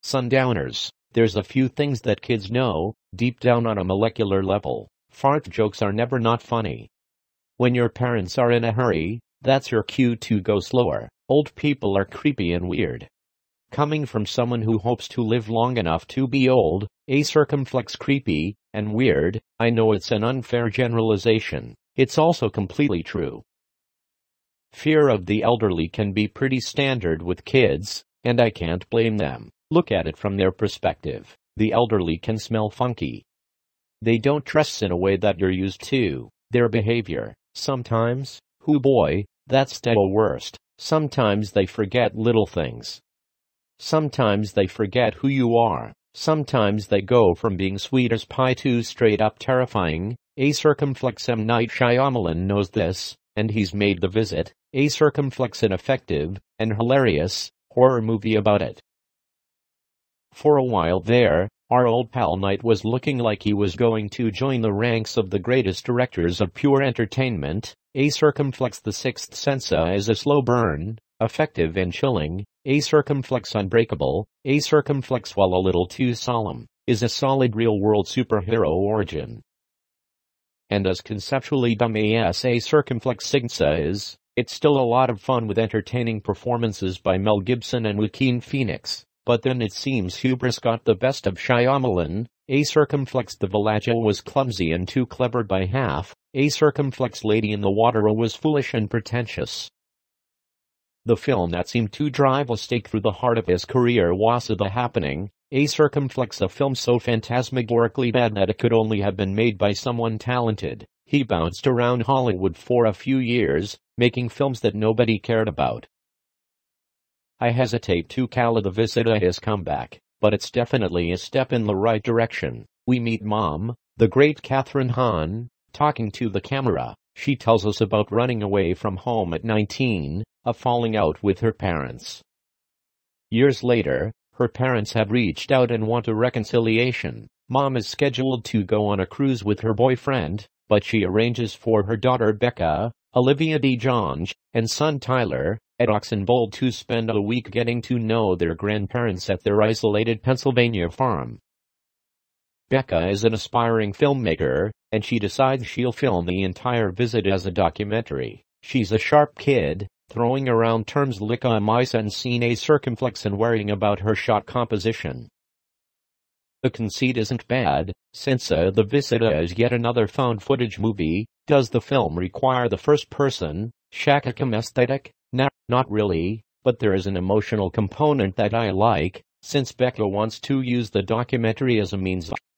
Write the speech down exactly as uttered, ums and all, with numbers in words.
Sundowners, there's a few things that kids know, deep down on a molecular level. Fart jokes are never not funny. When your parents are in a hurry, that's your cue to go slower. Old people are creepy and weird. Coming from someone who hopes to live long enough to be old, a circumflex creepy and weird, I know it's an unfair generalization. It's also completely true. Fear of the elderly can be pretty standard with kids, and I can't blame them. Look at it from their perspective. The elderly can smell funky. They don't dress in a way that you're used to. Their behavior, sometimes, hoo boy, that's the worst. Sometimes they forget little things. Sometimes they forget who you are. Sometimes they go from being sweet as pie to straight up terrifying. A circumflex M. Night Shyamalan knows this, and he's made The Visit, a circumflex ineffective and hilarious horror movie about it. For a while there, our old pal Knight was looking like he was going to join the ranks of the greatest directors of pure entertainment. A circumflex The Sixth Sense is a slow burn, effective and chilling. A circumflex Unbreakable, a circumflex while a little too solemn, is a solid real-world superhero origin. And as conceptually dumb as a circumflex Sigsa is, it's still a lot of fun with entertaining performances by Mel Gibson and Joaquin Phoenix. But then it seems hubris got the best of Shyamalan. A circumflex The Village was clumsy and too clever by half. A circumflex Lady in the Water was foolish and pretentious. The film that seemed to drive a stake through the heart of his career was The Happening, a circumflex a film so phantasmagorically bad that it could only have been made by someone talented. He bounced around Hollywood for a few years, making films that nobody cared about. I hesitate to call The Visit his comeback, but it's definitely a step in the right direction. We meet Mom, the great Kathryn Hahn, talking to the camera. She tells us about running away from home at nineteen, a falling out with her parents. Years later, her parents have reached out and want a reconciliation. Mom is scheduled to go on a cruise with her boyfriend, but she arranges for her daughter Becca, Olivia DeJonge, and son Tyler, at Oxenbould to spend a week getting to know their grandparents at their isolated Pennsylvania farm. Becca is an aspiring filmmaker, and she decides she'll film the entire visit as a documentary. She's a sharp kid, throwing around terms like a mice and scene a circumflex and worrying about her shot composition. The conceit isn't bad, since uh, The Visit is yet another found footage movie. Does the film require the first person, Shaka Khan aesthetic? Nah, not really, but there is an emotional component that I like, since Becca wants to use the documentary as a means of